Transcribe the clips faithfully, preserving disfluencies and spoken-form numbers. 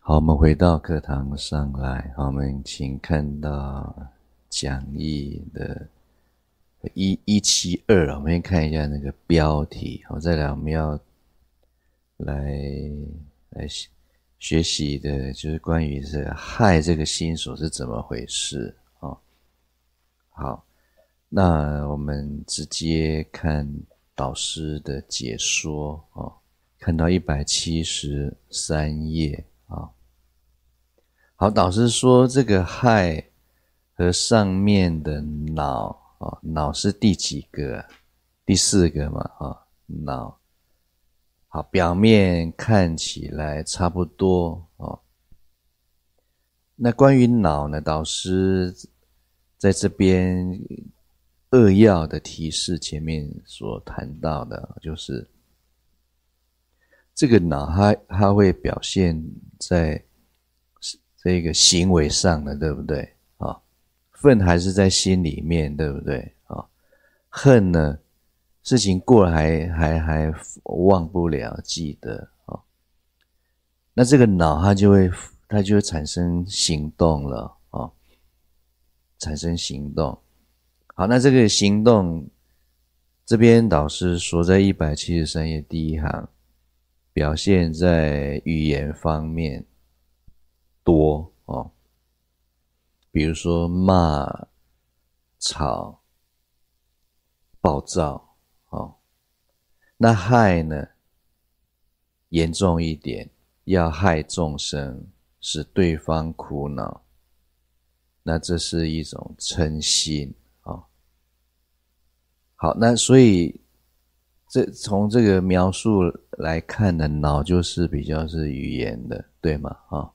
好，我们回到课堂上来。好，我们请看到讲义的一一七二，我们先看一下那个标题。好，再来我们要来来学习的，就是关于这个亥这个星所是怎么回事。哦，好，那我们直接看导师的解说。哦，看到一百七十三页。啊。好，导师说这个亥和上面的卯，哦，卯是第几个？第四个嘛，哦，卯。好，表面看起来差不多哦。那关于卯呢，导师在这边扼要的提示前面所谈到的，就是这个卯它它会表现在这个行为上的，对不对啊？愤还是在心里面，对不对啊？恨呢，事情过了还还还忘不了，记得啊。那这个脑它就会它就会产生行动了啊，产生行动。好，那这个行动这边导师说，在一百七十三页第一行，表现在语言方面多哦。比如说骂、吵、暴躁，哦，那害呢严重一点，要害众生，使对方苦恼，那这是一种嗔心。哦，好，那所以这从这个描述来看呢，脑就是比较是语言的，对吗？哦，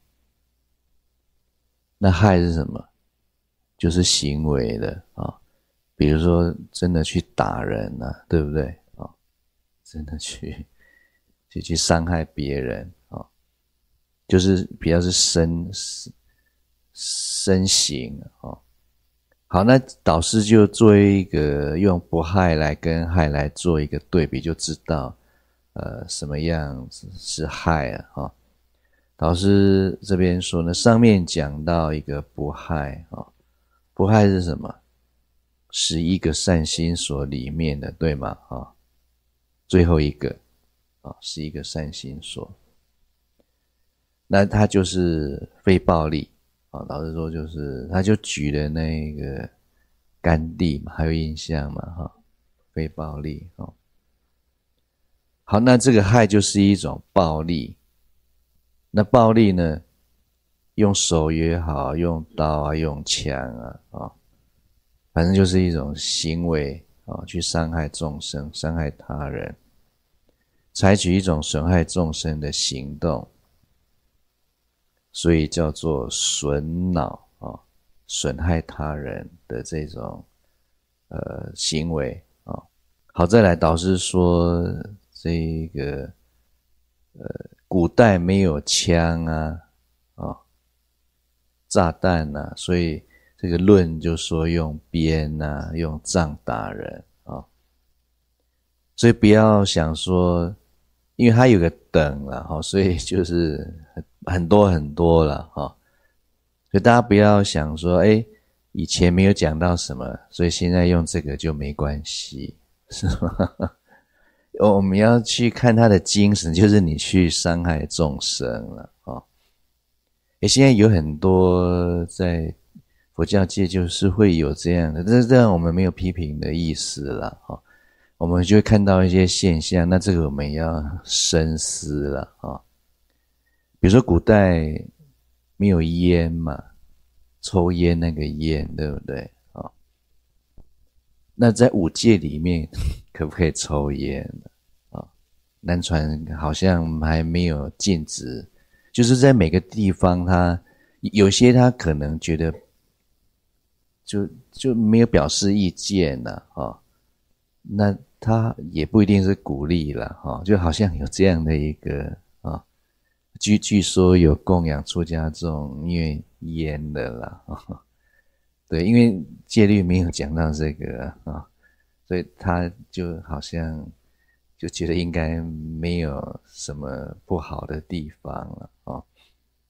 那害是什么？就是行为的啊，哦，比如说真的去打人啊，对不对啊？哦，真的去去去伤害别人啊，哦，就是比较是身身形啊，哦。好，那导师就做一个用不害来跟害来做一个对比，就知道呃什么样是害啊。哦，导师这边说呢，上面讲到一个不害啊，哦，不害是什么？十一个善心所里面的，对吗？啊，哦，最后一个啊，哦，是一个善心所，那它就是非暴力啊，哦。老实说，就是他就举了那个甘地嘛，还有印象嘛？哈，哦，非暴力哦。好，那这个害就是一种暴力。那暴力呢，用手也好，用刀啊，用枪啊，哦，反正就是一种行为啊，哦，去伤害众生，伤害他人，采取一种损害众生的行动，所以叫做损恼啊，损害他人的这种呃行为啊，哦。好，再来，导师说这个呃，古代没有枪啊，啊，哦，炸弹啊，所以这个论就说用鞭啊，用杖打人啊，哦。所以不要想说，因为它有个等了哈，所以就是很多很多了哈。所以大家不要想说，哎，以前没有讲到什么，所以现在用这个就没关系，是吗？我们要去看他的精神，就是你去伤害众生了啊。诶，现在有很多在佛教界就是会有这样的，但是这样我们没有批评的意思啦，哈。我们就会看到一些现象，那这个我们要深思了啊。比如说古代没有烟嘛，抽烟那个烟，对不对啊？那在五戒里面可不可以抽烟啊？南传好像还没有禁止，就是在每个地方它有些他可能觉得就就没有表示意见了啊。那他也不一定是鼓励了哈，就好像有这样的一个啊，据据说有供养出家众因为烟的啦，对，因为戒律没有讲到这个啊，所以他就好像就觉得应该没有什么不好的地方了啊。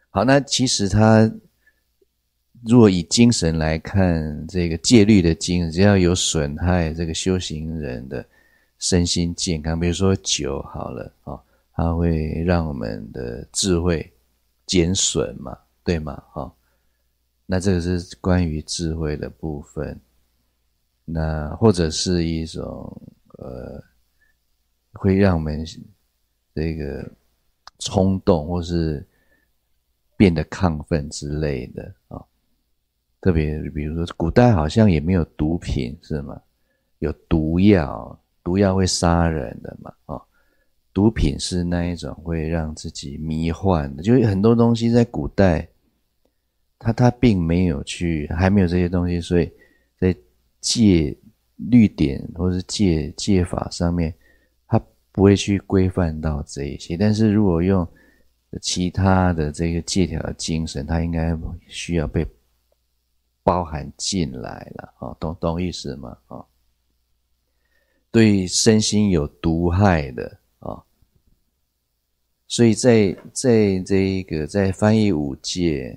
好，那其实他如果以精神来看，这个戒律的精神，只要有损害这个修行人的身心健康，比如说酒好了哦，它会让我们的智慧减损嘛，对吗？哦，那这个是关于智慧的部分。那或者是一种呃，会让我们这个冲动或是变得亢奋之类的啊、哦。特别比如说古代好像也没有毒品是吗？有毒药，毒药会杀人的嘛，哦，毒品是那一种会让自己迷幻的，就是很多东西在古代它它并没有去还没有这些东西，所以在戒律典或是戒戒法上面它不会去规范到这一些，但是如果用其他的这个戒条的精神，它应该需要被包含进来了，哦，懂懂意思吗？哦，对身心有毒害的啊、哦，所以在在这一个在翻译五戒，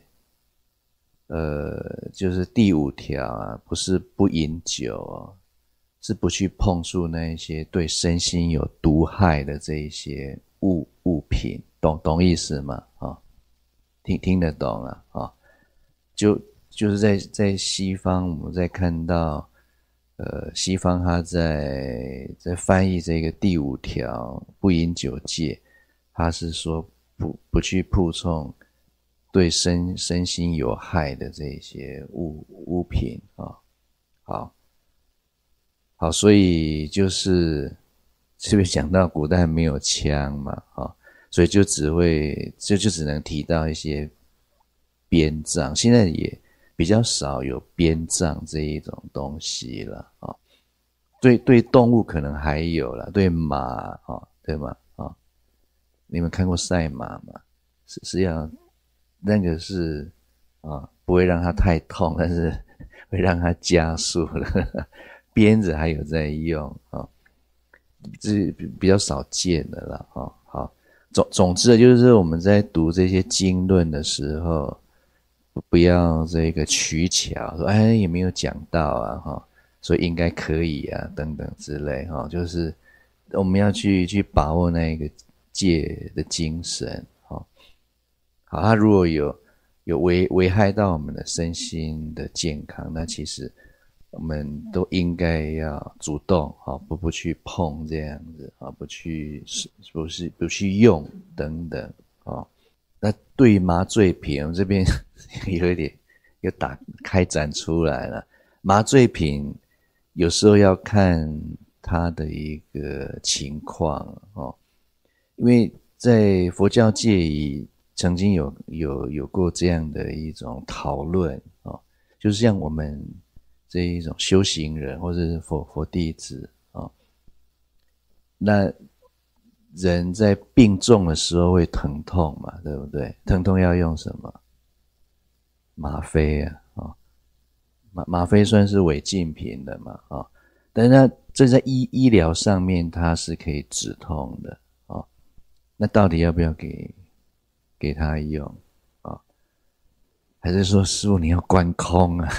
呃，就是第五条啊，不是不饮酒哦，是不去碰触那一些对身心有毒害的这一些物物品，懂懂意思吗？啊、哦，听听得懂啊？啊、哦，就。就是在在西方，我们在看到，呃，西方他在在翻译这个第五条不饮酒戒，他是说不不去碰触对身身心有害的这些物物品啊、哦。好，好，所以就是是不是讲到古代没有枪嘛？啊、哦，所以就只会就就只能提到一些鞭杖，现在也。比较少有鞭杖这一种东西了啊、哦，对对，动物可能还有啦，对马啊、哦，对吗？啊、哦，你们看过赛马吗？是是要那个是啊、哦，不会让它太痛，但是会让它加速了。鞭子还有在用啊、哦，这比较少见的啦啊、哦。好，总总之就是我们在读这些经论的时候。不要这个取巧说哎也没有讲到啊哈，所以应该可以啊等等之类哈，就是我们要去去把握那个戒的精神哈。好，它如果有有危危害到我们的身心的健康，那其实我们都应该要主动哈，不不去碰这样子啊，不去不是不去用等等啊。那对于麻醉品，我们这边有一点又打开展出来了。麻醉品有时候要看它的一个情况哦，因为在佛教界里曾经有有有过这样的一种讨论哦，就是像我们这一种修行人或者是佛佛弟子哦，那。人在病重的时候会疼痛嘛，对不对？疼痛要用什么？吗啡啊，哦，吗吗啡算是违禁品的嘛，哦，但是它这在医医疗上面它是可以止痛的哦。那到底要不要给给他用啊、哦？还是说师父你要关空啊？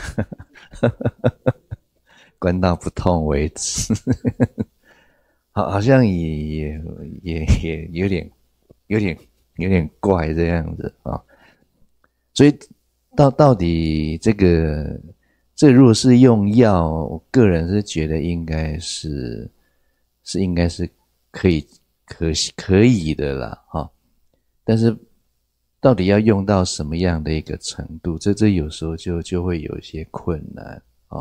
关到不痛为止？好，好像也也也也有点有点有点怪这样子啊、哦，所以到到底这个这如果是用药，我个人是觉得应该是是应该是可以可可以的啦哈、哦，但是到底要用到什么样的一个程度，这这有时候就就会有一些困难。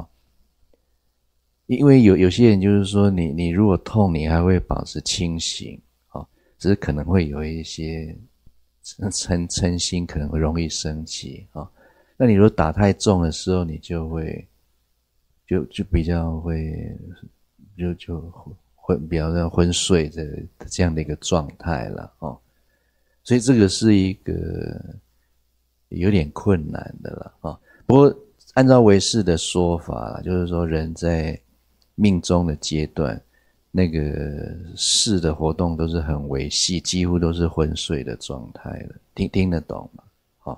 因为有有些人就是说你你如果痛你还会保持清醒哦，只是可能会有一些嗔嗔心可能会容易生气哦，那你如果打太重的时候你就会就就比较会就就昏比较像昏睡的这样的一个状态了哦，所以这个是一个有点困难的了哦，不过按照唯识的说法啦，就是说人在命中的阶段，那个识的活动都是很维系，几乎都是昏睡的状态了，听听得懂吗？好、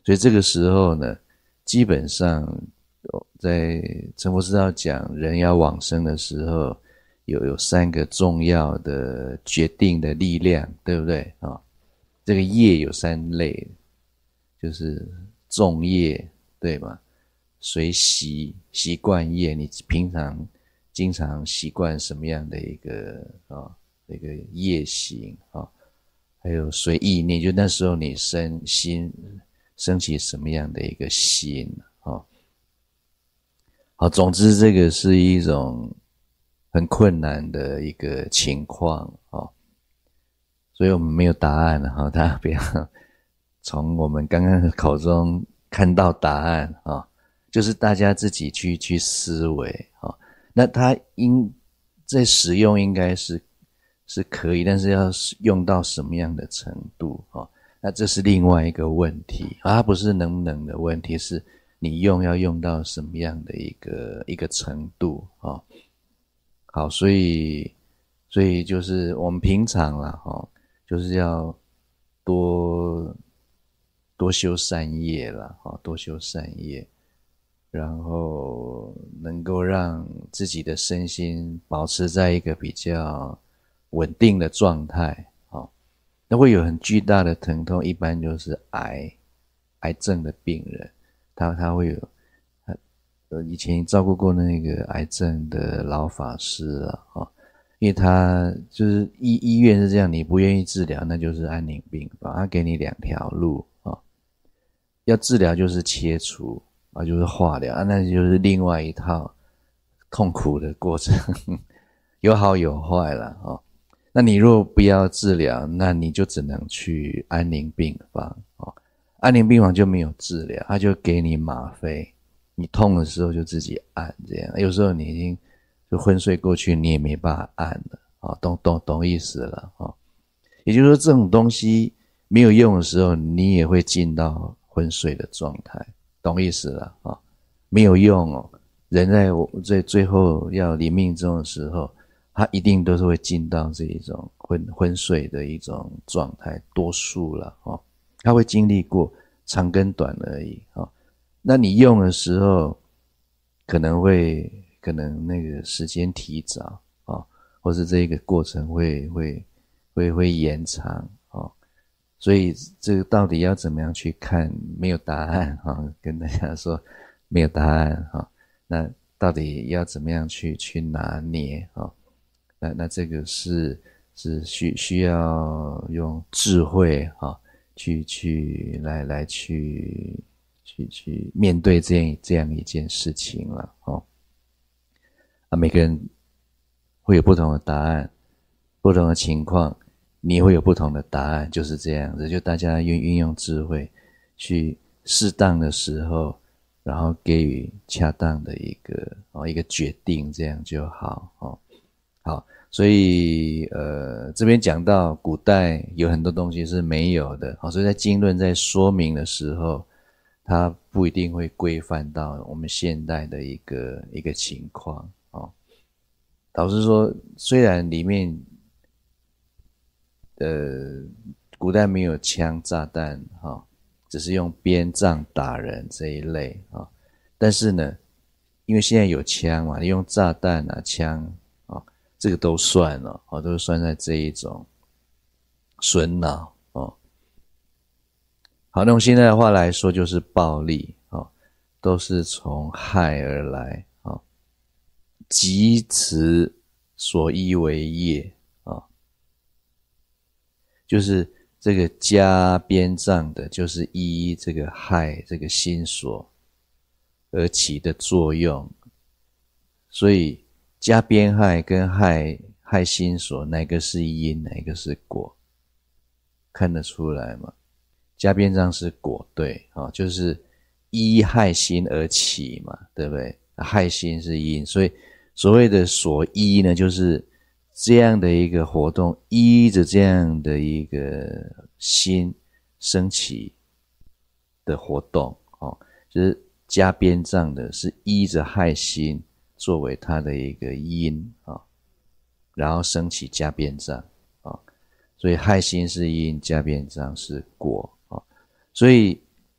所以这个时候呢，基本上在成佛之道讲人要往生的时候，有有三个重要的决定的力量，对不对啊、哦？这个业有三类，就是重业，对吗？随习习惯业，你平常经常习惯什么样的一个啊、哦、一个业行啊、哦？还有随意念，就那时候你生心升起什么样的一个心啊、哦？好，总之这个是一种很困难的一个情况哦，所以我们没有答案哈、哦，大家不要从我们刚刚的口中看到答案啊、哦，就是大家自己去去思维啊、哦。那它应在使用应该是是可以，但是要用到什么样的程度啊、哦？那这是另外一个问题啊，它不是能不能的问题，是你用要用到什么样的一个一个程度啊、哦？好，所以所以就是我们平常啦齁，就是要多多修善业啦齁，多修善业，然后能够让自己的身心保持在一个比较稳定的状态齁。那会有很巨大的疼痛，一般就是癌癌症的病人，他他会有呃，以前照顾过那个癌症的老法师啊，哦，因为他就是医医院是这样，你不愿意治疗，那就是安宁病房，他给你两条路啊、哦，要治疗就是切除啊，就是化疗啊，那就是另外一套痛苦的过程，有好有坏啦哦。那你若不要治疗，那你就只能去安宁病房哦，安宁病房就没有治疗，他就给你吗啡。你痛的时候就自己按，这样有时候你已经就昏睡过去，你也没办法按了啊、哦，懂懂懂意思了啊、哦。也就是说，这种东西没有用的时候，你也会进到昏睡的状态，懂意思了啊、哦？没有用哦，人在在最后要临命终的时候，他一定都是会进到这一种昏昏睡的一种状态，多数了哦，他会经历过，长跟短而已啊、哦。那你用的时候可能会可能那个时间提早啊、哦，或是这个过程会会会会延长哦，所以这个到底要怎么样去看，没有答案哈、哦，跟大家说没有答案哈、哦，那到底要怎么样去去拿捏啊、哦？那那这个是是需需要用智慧哈、哦，去去来来去。去去面对这样这样一件事情了哦，啊，每个人会有不同的答案，不同的情况，你会有不同的答案，就是这样子。就大家运运用智慧，去适当的时候，然后给予恰当的一个哦一个决定，这样就好哦。好，所以呃这边讲到古代有很多东西是没有的，好，所以在经论在说明的时候。它不一定会规范到我们现代的一个一个情况哦。导致说，虽然里面呃古代没有枪炸弹哈、哦，只是用鞭杖打人这一类啊、哦，但是呢，因为现在有枪嘛，你用炸弹啊枪啊、哦，这个都算了哦，都算在这一种损脑。好，那用现在的话来说，就是暴力哦，都是从害而来哦，即此所依为业啊、哦，就是这个加鞭杖的，就是依这个害这个心所而起的作用，所以加鞭害跟害害心所，哪个是因，哪个是果，看得出来吗？加鞭杖是果，对、哦、就是依害心而起嘛，对不对？害心是因，所以所谓的所依呢，就是这样的一个活动，依着这样的一个心升起的活动哦，就是加鞭杖的是依着害心作为它的一个因啊、哦，然后升起加鞭杖啊、哦，所以害心是因，加鞭杖是果。所以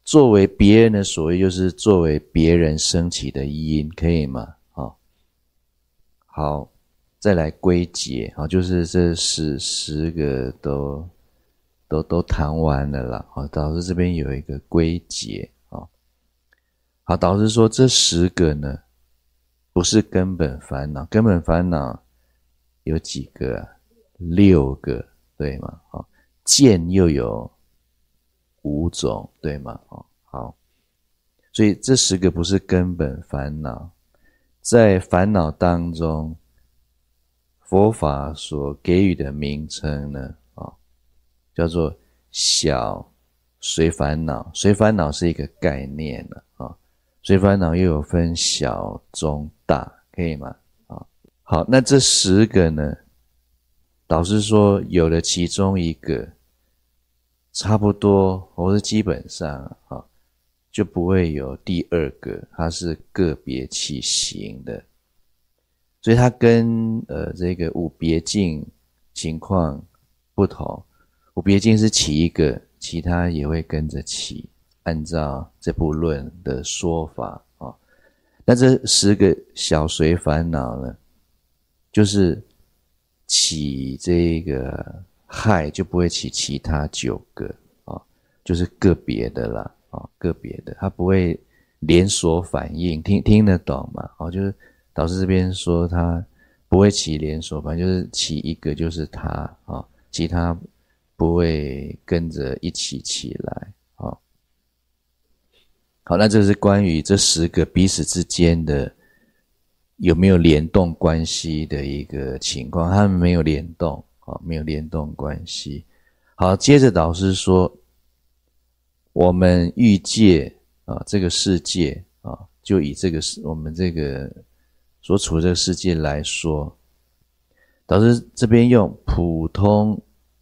作为别人的所谓，就是作为别人升起的因，可以吗？好，好，再来归结，好，就是这十十个都都都谈完了啦。好，导师这边有一个归结，好，好，导师说这十个呢，不是根本烦恼，根本烦恼有几个啊？六个，对吗？好，见又有五种，对吗？好，所以这十个不是根本烦恼，在烦恼当中，佛法所给予的名称呢，叫做小随烦恼。随烦恼是一个概念啊，随烦恼又有分小、中、大，可以吗？好，那这十个呢，导师说有了其中一个，差不多或是基本上啊，就不会有第二个，它是个别起行的，所以它跟呃这个五别境情况不同。五别境是起一个，其他也会跟着起，按照这部论的说法啊。那这十个小随烦恼呢，就是起这个害就不会起其他九个啊，就是个别的啦啊，个别的，它不会连锁反应，听听得懂吗？哦，就是导师这边说它不会起连锁反应，就是起一个就是它啊，其他不会跟着一起起来啊。好，那这是关于这十个彼此之间的有没有联动关系的一个情况，他们没有联动啊，没有联动关系。好，接着导师说，我们欲界啊，这个世界啊，就以这个我们这个所处的这个世界来说，导师这边用普通，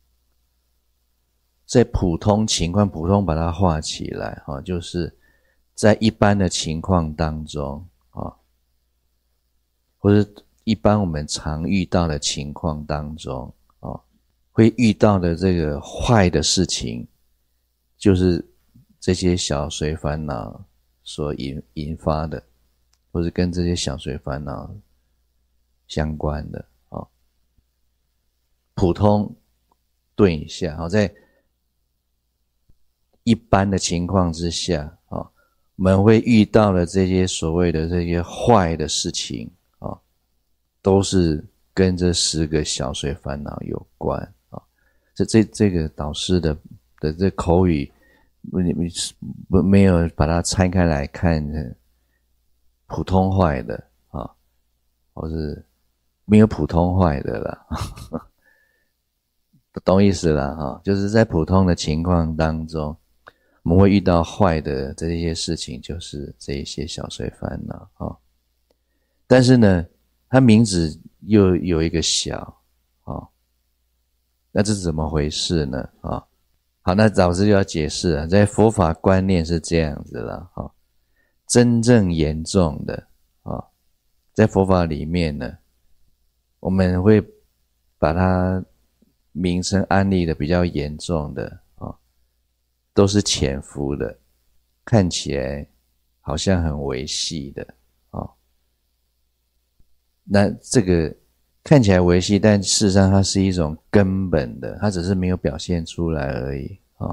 在普通情况，普通把它画起来啊，就是在一般的情况当中啊，或者一般我们常遇到的情况当中啊，会遇到的这个坏的事情，就是这些小随烦恼所引引发的，或是跟这些小随烦恼相关的啊。普通顿一下，好，在一般的情况之下啊，我们会遇到的这些所谓的这些坏的事情啊，都是跟这十个小随烦恼有关啊。这这这个导师的的这口语，不没有把它拆开来看普通坏的啊，或是没有普通坏的啦，懂意思啦哈，就是在普通的情况当中，我们会遇到坏的这些事情，就是这一些小随烦恼啊。但是呢，它名字又有一个小啊，那这是怎么回事呢？啊，好，那导师就要解释了，在佛法观念是这样子了啊，真正严重的啊，在佛法里面呢，我们会把它名称安立的比较严重的啊，都是潜伏的，看起来好像很微细的啊。那这个看起来微细，但事实上它是一种根本的，它只是没有表现出来而已啊。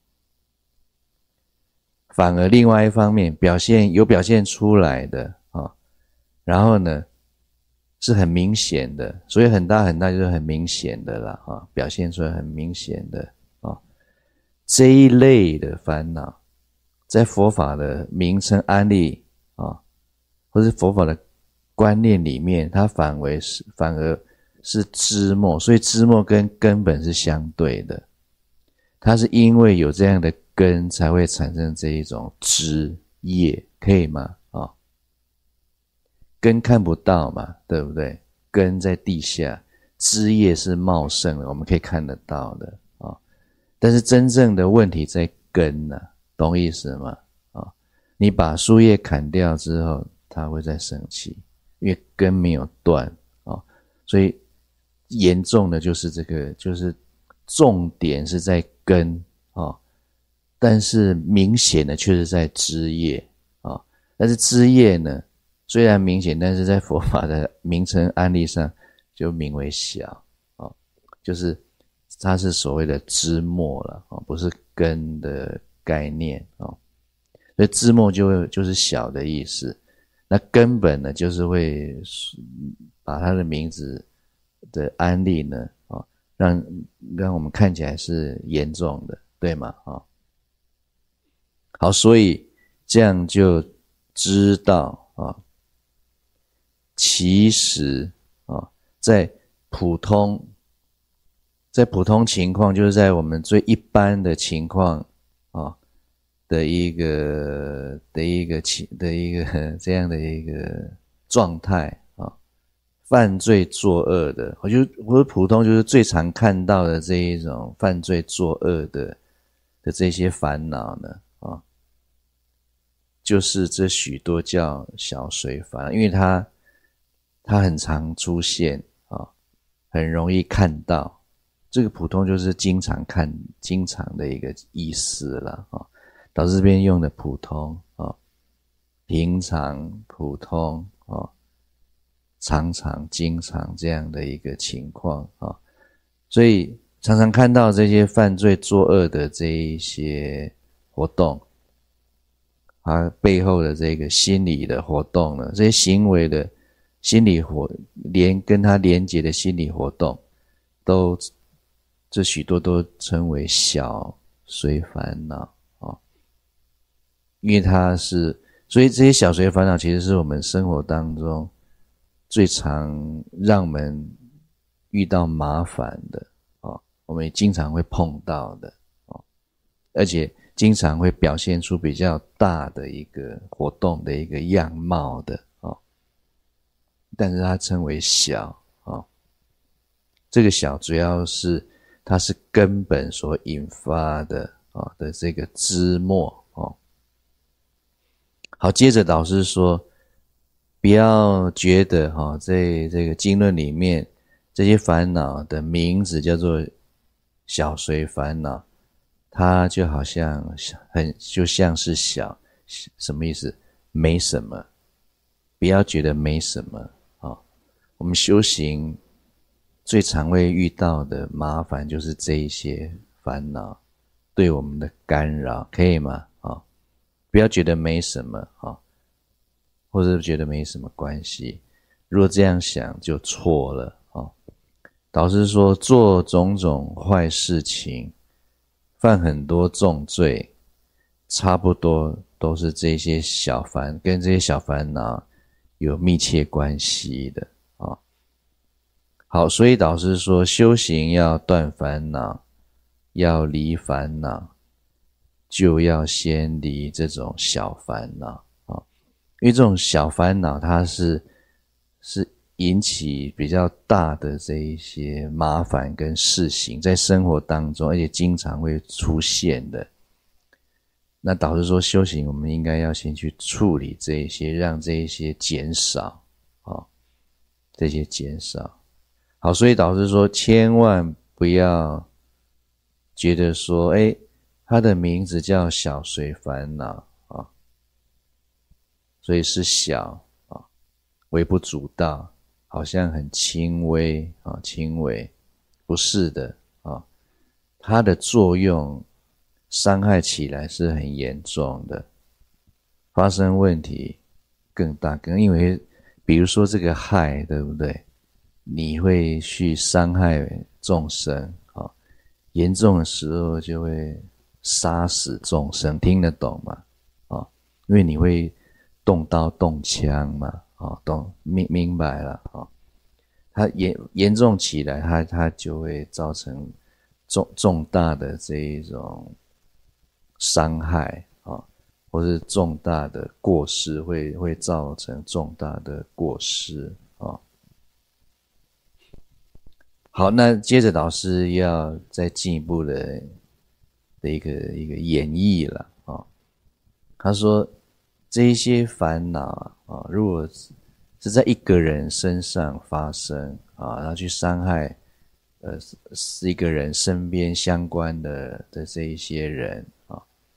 反而另外一方面，表现有表现出来的啊，然后呢是很明显的，所以很大很大就是很明显的啦啊，表现出来很明显的啊。这一类的烦恼，在佛法的名称安立啊，或是佛法的观念里面，它反为是反而是枝末，所以枝末跟根本是相对的。它是因为有这样的根，才会产生这一种枝叶，可以吗？啊，根看不到嘛，对不对？根在地下，枝叶是茂盛的，我们可以看得到的啊。但是真正的问题在根啊，懂意思吗？啊，你把树叶砍掉之后，它会再生气。因为根没有断啊，所以严重的就是这个，就是重点是在根啊。 但是明显的却是在枝叶啊。但是枝叶呢，虽然明显，但是在佛法的名称案例上就名为小啊，就是它是所谓的枝末了啊，不是根的概念啊。所以枝末就就是小的意思。那根本呢，就是会把它的名字的案例呢，啊，让让我们看起来是严重的，对吗？啊，好，所以这样就知道啊，其实啊，在普通，在普通情况，就是在我们最一般的情况啊的一个的一个的一个这样的一个状态啊，犯罪作恶的，我就我普通就是最常看到的这一种犯罪作恶的的这些烦恼呢啊，就是这许多叫小随烦恼，因为它它很常出现啊，很容易看到。这个普通就是经常看、经常的一个意思了啊。导致这边用的普通啊，平常、普通啊，常常、经常这样的一个情况啊，所以常常看到这些犯罪作恶的这一些活动，它背后的这个心理的活动呢，这些行为的心理活连跟它连结的心理活动，都这许多都称为小随烦恼。因为它是，所以这些小随烦恼其实是我们生活当中最常让我们遇到麻烦的哦，我们也经常会碰到的哦，而且经常会表现出比较大的一个活动的一个样貌的哦，但是它称为小哦，这个小主要是它是根本所引发的哦的这个枝末哦。好，接着导师说，不要觉得哈、哦，在这个经论里面，这些烦恼的名字叫做小随烦恼，它就好像很就像是小，什么意思？没什么，不要觉得没什么啊、哦。我们修行最常会遇到的麻烦就是这一些烦恼对我们的干扰，可以吗？不要觉得没什么啊，或者觉得没什么关系。如果这样想就错了啊。导师说，做种种坏事情，犯很多重罪，差不多都是这些小烦，跟这些小烦恼有密切关系的啊。好，所以导师说，修行要断烦恼，要离烦恼，就要先离这种小烦恼啊，因为这种小烦恼它是是引起比较大的这一些麻烦跟事情在生活当中，而且经常会出现的。那导致说修行，我们应该要先去处理这一些，让这一些减少啊，这些减少。好，所以导致说，千万不要觉得说，哎。它的名字叫小随烦恼啊，所以是小啊，微不足道，好像很轻微啊，轻微，不是的啊，它的作用伤害起来是很严重的，发生问题更大，更因为比如说这个害，对不对？你会去伤害众生啊，严重的时候就会杀死众生，听得懂吗？啊，因为你会动刀动枪嘛，啊，懂明明白了啊。它严严重起来，它它就会造成重重大的这一种伤害啊，或是重大的过失，会会造成重大的过失啊。好，那接着导师要再进一步的。的一个一个演绎了啊，他说这一些烦恼啊，如果是在一个人身上发生啊，然后去伤害呃是一个人身边相关的的这一些人啊，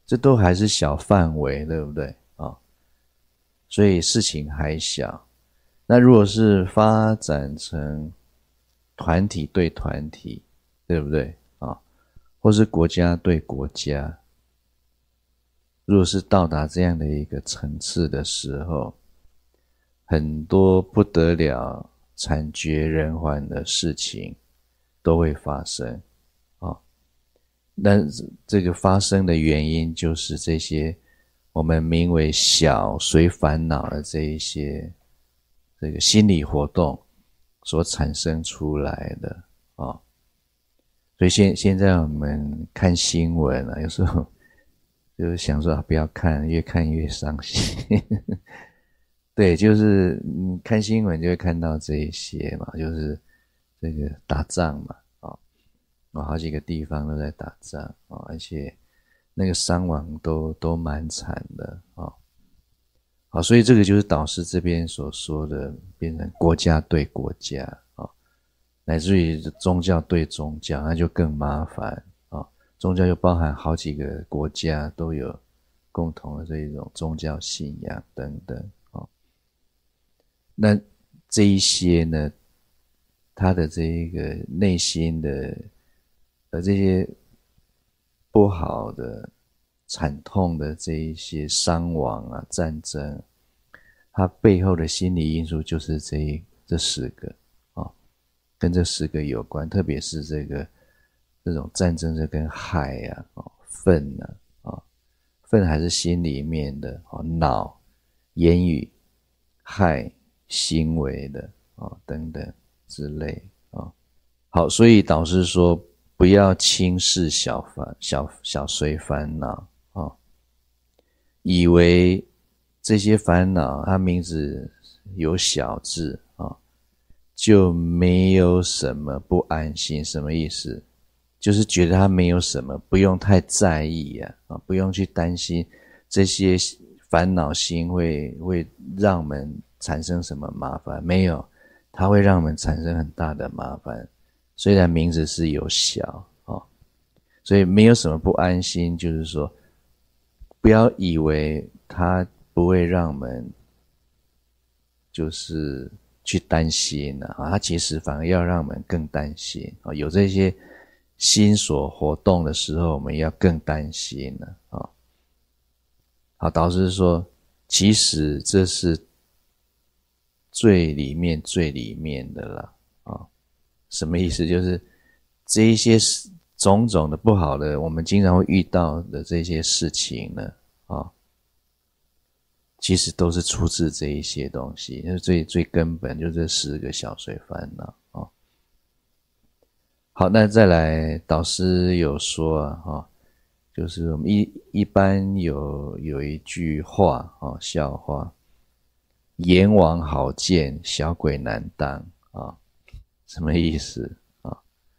这都还是小范围，对不对啊？所以事情还小。那如果是发展成团体对团体，对不对啊？或是国家对国家，如果是到达这样的一个层次的时候，很多不得了、惨绝人寰的事情都会发生啊。那这个发生的原因就是这些我们名为小随烦恼的这一些这个心理活动所产生出来的啊。所以现现在我们看新闻啊，有时候就是想说、啊、不要看，越看越伤心。对，就是你看新闻就会看到这一些嘛，就是这个打仗嘛，啊、哦，好几个地方都在打仗啊、哦，而且那个伤亡都都蛮惨的啊。哦，好，所以这个就是导师这边所说的，变成国家对国家啊，哦，乃至于宗教对宗教，那就更麻烦啊，哦。宗教又包含好几个国家都有共同的这一种宗教信仰等等啊，哦。那这一些呢，他的这一个内心的呃这些不好的、惨痛的这一些伤亡啊、战争，它背后的心理因素就是这一这十个啊，哦，跟这十个有关，特别是这个这种战争这跟害啊、哦、愤啊、哦、愤还是心里面的哦，脑、言语、害、行为的啊，哦、等等之类啊，哦。好，所以导师说不要轻视小烦小小随烦恼啊，哦，以为这些烦恼它名字有小字啊，哦，就没有什么不安心。什么意思？就是觉得它没有什么，不用太在意啊，啊，不用去担心这些烦恼心会会让我们产生什么麻烦，没有，它会让我们产生很大的麻烦。虽然名字是有小啊，哦，所以没有什么不安心，就是说不要以为它不会让我们就是去担心啊，它其实反而要让我们更担心啊。有这些心所活动的时候，我们要更担心了啊。好，导师说，其实这是最里面最里面的了啊。什么意思？就是这一些种种的不好的，我们经常会遇到的这些事情呢，啊，其实都是出自这一些东西，就是最最根本，就这十个小随烦恼啊。好，那再来，导师有说啊，哈，就是我们一一般有有一句话啊，笑话，阎王好见，小鬼难当啊，什么意思啊？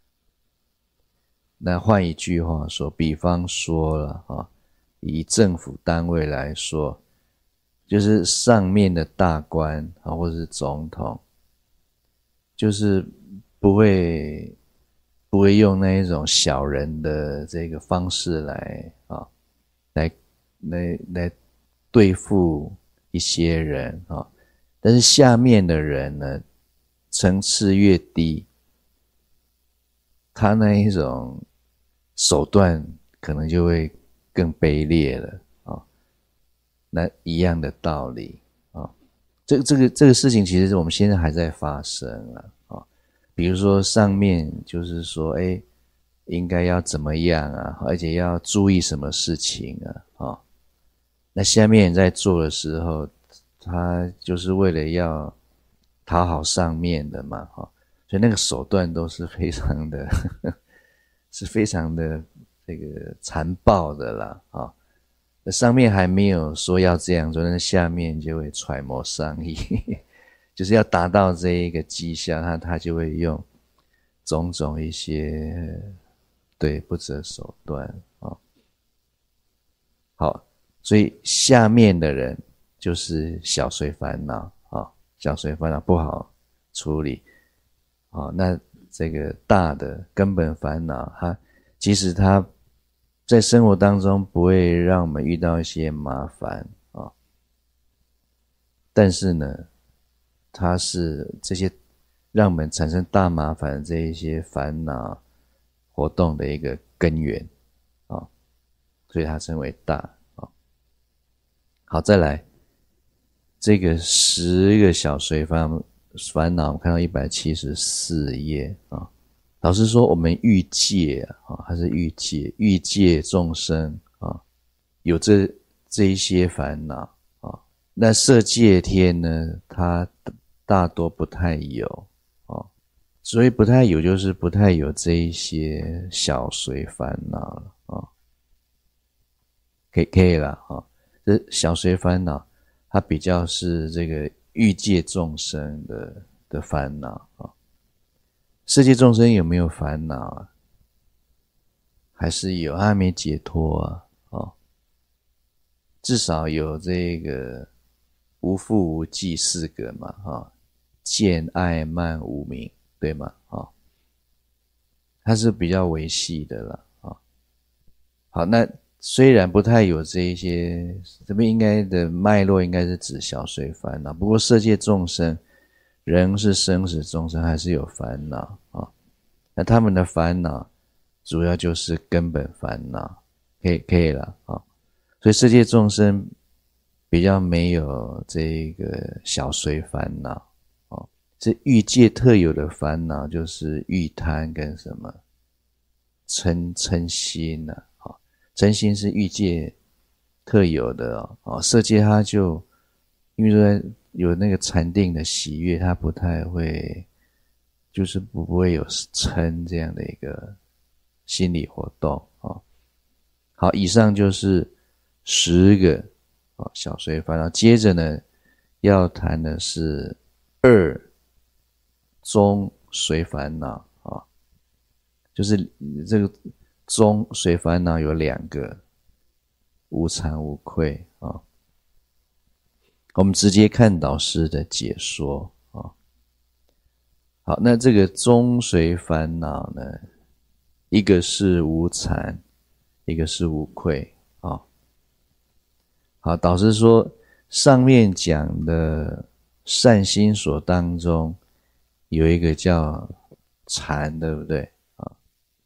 那换一句话说，比方说了啊，以政府单位来说，就是上面的大官啊，或者是总统，就是不会不会用那一种小人的这个方式来啊，来来来对付一些人啊，但是下面的人呢，层次越低，他那一种手段可能就会更卑劣了啊。那一样的道理啊，这个这个这个事情，其实我们现在还在发生啊啊。比如说上面就是说，哎，应该要怎么样啊，而且要注意什么事情啊啊。那下面人在做的时候，他就是为了要讨好上面的嘛，哈，所以那个手段都是非常的是非常的这个残暴的啦，啊，那上面还没有说要这样做，那下面就会揣摩上意，就是要达到这一个绩效，他他就会用种种一些对不择手段啊。好，所以下面的人就是小随烦恼啊，小随烦恼不好处理啊，那这个大的根本烦恼，它其实它在生活当中不会让我们遇到一些麻烦啊，但是呢，它是这些让我们产生大麻烦的这一些烦恼活动的一个根源啊，所以它称为大啊。好，再来这个十个小随烦烦恼，我们看到一百七十四页啊。老师说我们欲界啊，还是欲界欲界众生啊，有这这一些烦恼啊。那色界天呢，它大多不太有啊，所以不太有就是不太有这一些小随烦恼了啊。可以可以了啊，这小随烦恼它比较是这个欲界众生的的烦恼啊。世界众生有没有烦恼啊？还是有，他还没解脱啊，哦，至少有这个无覆无记四个嘛，哈、哦，见爱慢无明，对吗？哦，它是比较维系的了啊、哦。好，那虽然不太有这一些，这边应该的脉络应该是指小随烦恼，不过世界众生仍是生死众生，还是有烦恼啊、哦。那他们的烦恼主要就是根本烦恼，可以可以了啊、哦。所以世界众生比较没有这个小随烦恼哦。这欲界特有的烦恼就是欲贪跟什么嗔嗔心啊，哦，嗔心是欲界特有的哦。哦，色界它就因为说有那个禅定的喜悦，它不太会，就是不会有嗔这样的一个心理活动啊、哦。好，以上就是十个啊、哦、小随烦恼。接着呢，要谈的是二中随烦恼啊、哦，就是这个中随烦恼有两个，无惭无愧啊、哦。我们直接看导师的解说啊、哦。好，那这个中随烦恼呢，一个是无惭，一个是无愧啊、哦。好，导师说上面讲的善心所当中有一个叫惭，对不对啊、哦？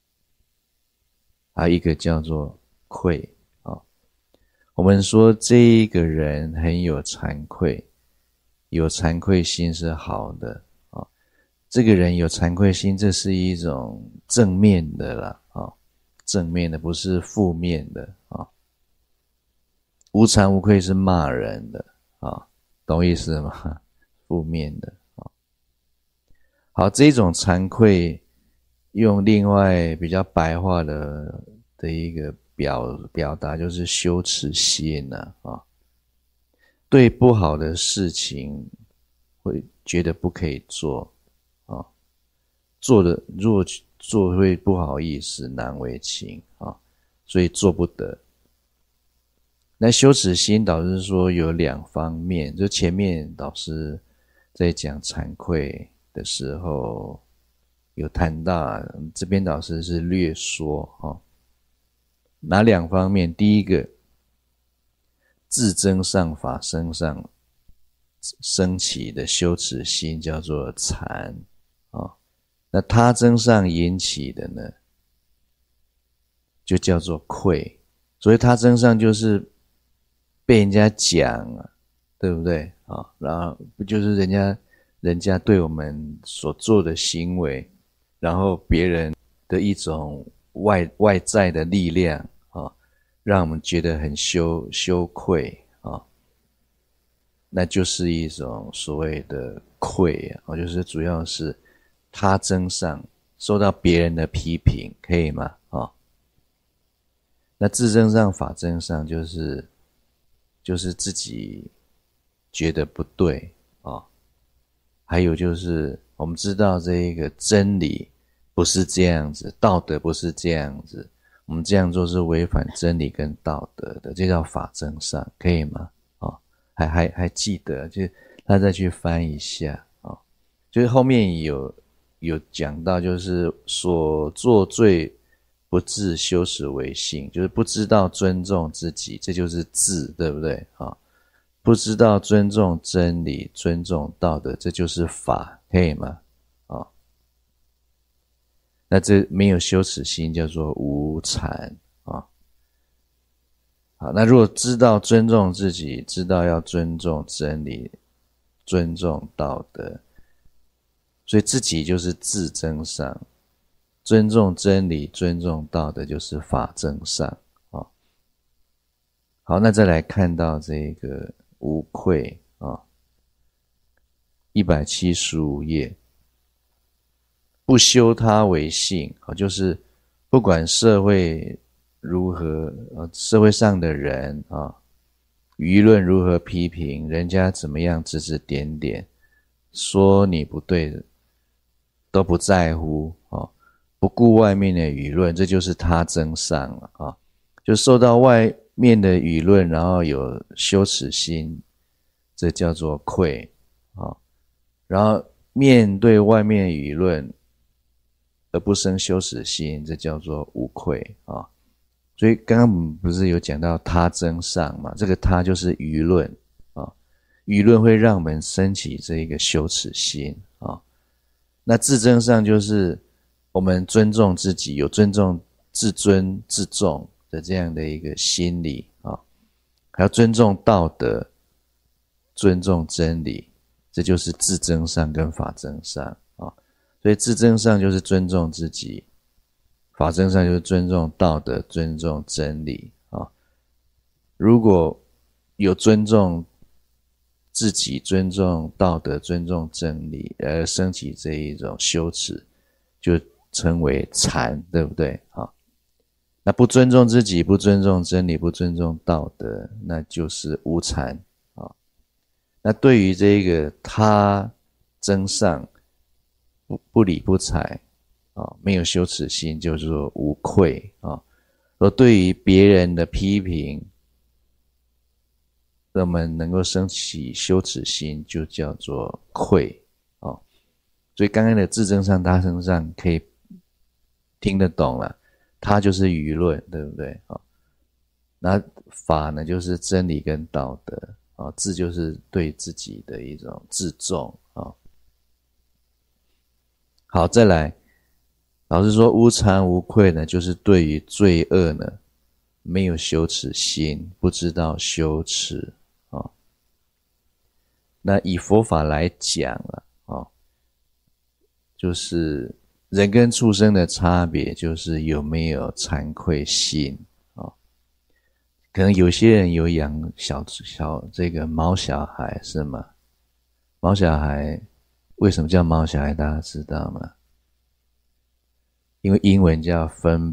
还有一个叫做愧啊、哦。我们说这一个人很有惭愧，有惭愧心是好的啊、哦。这个人有惭愧心，这是一种正面的啦啊、哦，正面的，不是负面的啊、哦。无惭无愧是骂人的啊、哦，懂意思吗？负面的啊、哦。好，这种惭愧用另外比较白话的的一个表表达，就是羞耻心啊，啊，对不好的事情会觉得不可以做啊，做的如果做会不好意思，难为情啊，所以做不得。那羞耻心导师说有两方面，就前面导师在讲惭愧的时候有谈到，这边导师是略说啊。哪两方面？第一个，自增上法身上升起的羞耻心叫做惭啊，那他增上引起的呢，就叫做愧。所以他增上就是被人家讲啊，对不对啊？然后不就是人家人家对我们所做的行为，然后别人的一种外外在的力量啊，让我们觉得很羞羞愧啊，那就是一种所谓的愧啊，就是主要是他增上受到别人的批评，可以吗？啊，那自增上法增上就是就是自己觉得不对啊，还有就是我们知道这一个真理不是这样子，道德不是这样子，我们这样做是违反真理跟道德的，这叫法增上，可以吗？哦，还还还记得，就是他再去翻一下哦，就是后面有有讲到，就是所作罪不自羞耻为性，就是不知道尊重自己，这就是自，对不对啊？不知道尊重真理，尊重道德，这就是法，可以吗？啊，那这没有羞耻心叫做无惭啊。好，那如果知道尊重自己，知道要尊重真理，尊重道德，所以自己就是自增上，尊重真理，尊重道德就是法增上啊。好，那再来看到这个无愧啊，一百七十五页，不修他为性啊，就是不管社会如何，呃，社会上的人啊，舆论如何批评，人家怎么样指指点点，说你不对的，都不在乎啊，不顾外面的舆论，这就是他增上了啊，就受到外面的舆论，然后有羞耻心，这叫做愧啊，然后面对外面舆论而不生羞耻心，这叫做无愧啊。所以刚刚我们不是有讲到他增上嘛？这个他就是舆论啊，舆论会让我们升起这个羞耻心啊。那自增上就是我们尊重自己，有尊重自尊自重的这样的一个心理啊，还要尊重道德，尊重真理，这就是自增上跟法增上啊。所以自增上就是尊重自己，法增上就是尊重道德，尊重真理啊。如果有尊重自己，尊重道德，尊重真理，而升起这一种羞耻，就称为惭，对不对啊？那不尊重自己，不尊重真理，不尊重道德，那就是无惭啊。那对于这个他增上，不不理不睬啊，没有羞耻心，就是说无愧啊。而对于别人的批评，我们能够升起羞耻心，就叫做愧啊。所以刚刚的自增上、他增上可以听得懂了，他就是舆论，对不对啊？那法呢，就是真理跟道德啊，自就是对自己的一种自重啊。好，再来，老师说无惭无愧呢，就是对于罪恶呢没有羞耻心，不知道羞耻啊。那以佛法来讲啊，啊，就是人跟畜生的差别，就是有没有惭愧心啊。可能有些人有养小小这个毛小孩，是吗？毛小孩为什么叫毛小孩？大家知道吗？因为英文叫 fur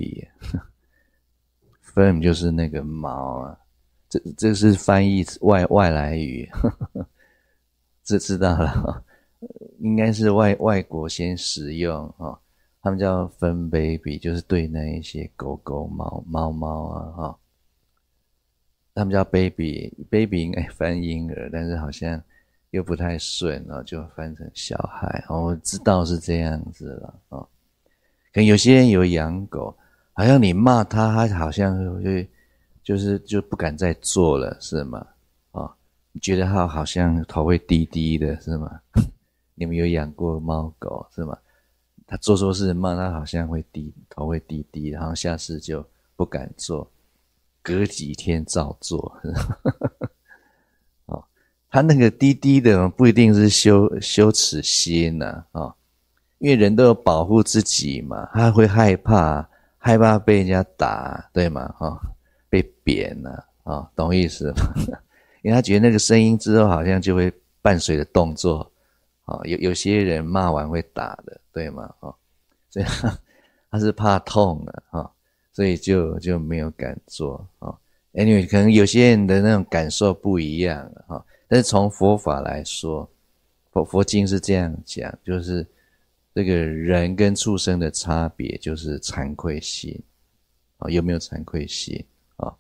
baby，fur 就是那个毛啊，这这是翻译外外来语，呵呵，这知道了，应该是外外国先使用啊，他们叫 fur baby， 就是对那一些狗狗猫猫猫啊哈，他们叫 baby baby 应该翻婴儿，但是好像又不太顺啊，就翻成小孩，我知道是这样子了啊。可能有些人有养狗，好像你骂他，他好像会就是就不敢再做了，是吗？啊、哦，你觉得他好像头会低低的，是吗？你们有养过猫狗是吗？他做错事骂他，好像会低头会低低，然后下次就不敢做，隔几天照做。哦，他那个低低的不一定是羞羞耻心呐、啊，哦。因为人都有保护自己嘛，他会害怕，害怕被人家打，对吗？哦，被扁了啊、哦，懂意思吗？因为他觉得那个声音之后好像就会伴随着动作，哦，有有些人骂完会打的，对吗？哦，所以他他是怕痛的啊、哦，所以就就没有敢做啊、哦。Anyway， 可能有些人的那种感受不一样啊、哦，但是从佛法来说，佛佛经是这样讲，就是。这个人跟畜生的差别就是惭愧心啊，有没有惭愧心啊？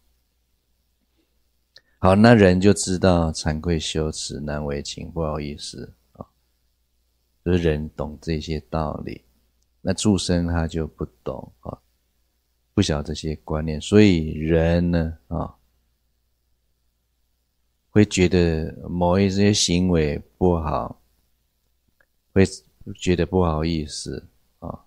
好，那人就知道惭愧羞耻难为情，不好意思啊，就是人懂这些道理，那畜生他就不懂啊， 不晓得这些观念，所以人呢啊，会觉得某一些行为不好，会觉得不好意思啊。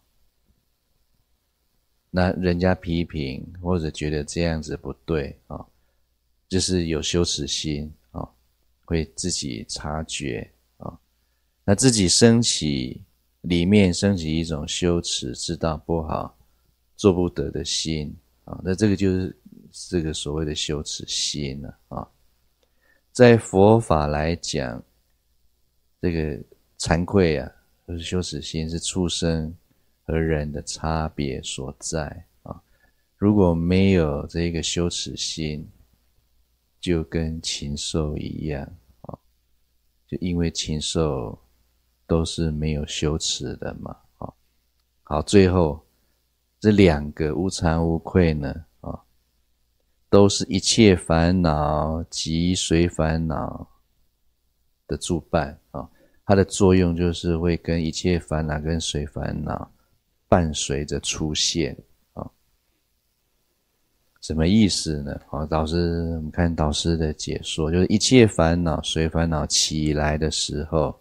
那人家批评或者觉得这样子不对啊，就是有羞耻心啊，会自己察觉啊。那自己升起里面升起一种羞耻，知道不好，做不得的心啊，那这个就是这个所谓的羞耻心了啊。在佛法来讲，这个惭愧啊，或是羞耻心是畜生和人的差别所在啊。如果没有这个羞耻心，就跟禽兽一样啊，就因为禽兽都是没有羞耻的嘛啊。好，最后这两个无惭无愧呢啊，都是一切烦恼及随烦恼的助伴啊。它的作用就是会跟一切烦恼跟随烦恼伴随着出现啊。什么意思呢？啊，导师，我们看导师的解说，就是一切烦恼随烦恼起来的时候，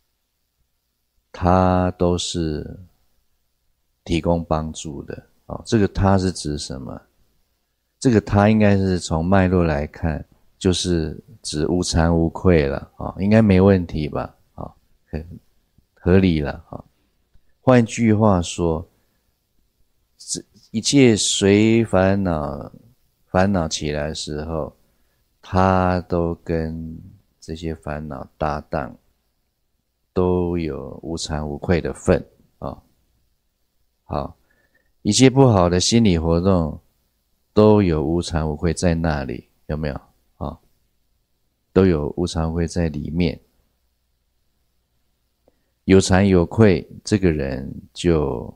它都是提供帮助的啊。这个它是指什么？这个它应该是从脉络来看，就是指无惭无愧了啊，应该没问题吧？啊，合理了啊。换句话说，一切随烦恼烦恼起来的时候，它都跟这些烦恼搭档，都有无惭无愧的份啊。好，一切不好的心理活动都有无惭无愧在那里，有没有啊？都有无惭无愧在里面。有惭有愧，这个人就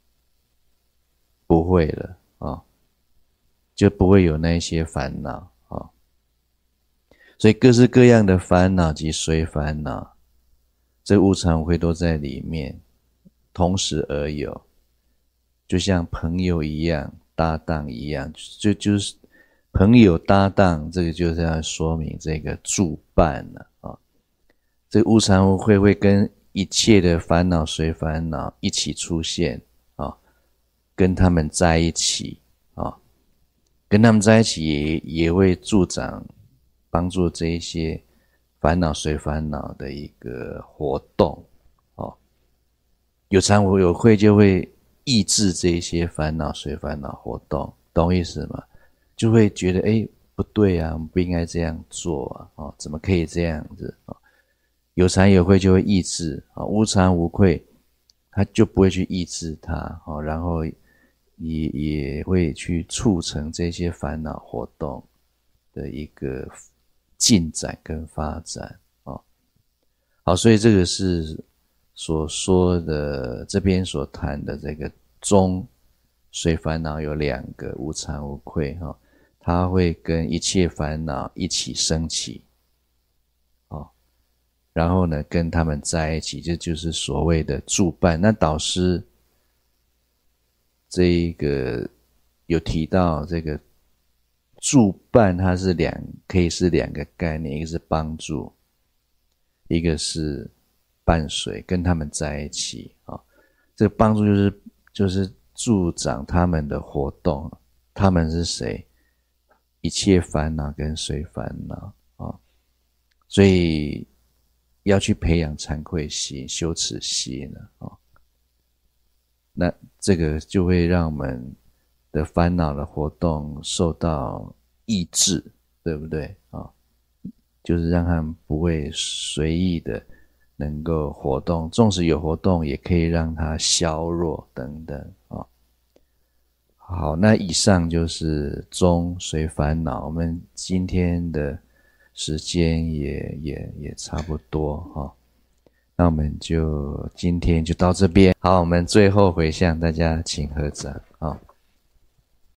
不会了啊，就不会有那些烦恼啊。所以各式各样的烦恼及随烦恼，这无惭无愧都在里面，同时而有，就像朋友一样，搭档一样，就就是朋友搭档，这个就是要说明这个助伴了啊。这个无惭无愧会跟一切的烦恼随烦恼一起出现啊，跟他们在一起啊，跟他们在一起也也会助长帮助这一些烦恼随烦恼的一个活动啊。有惭无有愧就会抑制这一些烦恼随烦恼活动，懂我意思吗？就会觉得诶不对啊，我们不应该这样做啊，哦，怎么可以这样子啊？有惭有愧就会抑制啊，无惭无愧他就不会去抑制它啊，然后也也会去促成这些烦恼活动的一个进展跟发展啊。好，所以这个是所说的这边所谈的这个中随烦恼有两个无惭无愧哈，它会跟一切烦恼一起升起，哦，然后呢跟他们在一起，这就是所谓的助伴。那导师这一个有提到这个助伴，它是两可以是两个概念，一个是帮助，一个是伴随，跟他们在一起啊、哦。这个帮助就是就是助长他们的活动，他们是谁？一切烦恼跟随烦恼啊、哦，所以要去培养惭愧心、羞耻心了啊、哦。那这个就会让我们的烦恼的活动受到抑制，对不对啊、哦？就是让他们不会随意的能够活动，纵使有活动，也可以让它削弱等等啊、哦。好，那以上就是中随烦恼，我们今天的时间也也也差不多哈、哦。那我们就今天就到这边。好，我们最后回向大家请合掌啊。哦